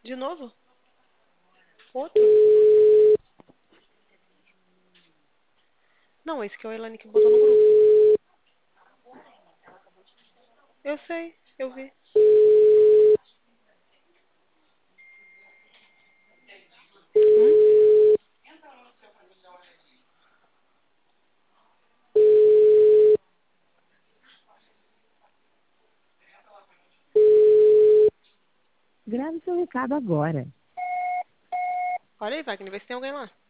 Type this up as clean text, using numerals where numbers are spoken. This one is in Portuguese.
De novo? Outro? Não, esse que é o Elane que botou no grupo. Eu sei, eu vi. Grave seu recado agora. Olha aí, Wagner, vê se tem alguém lá.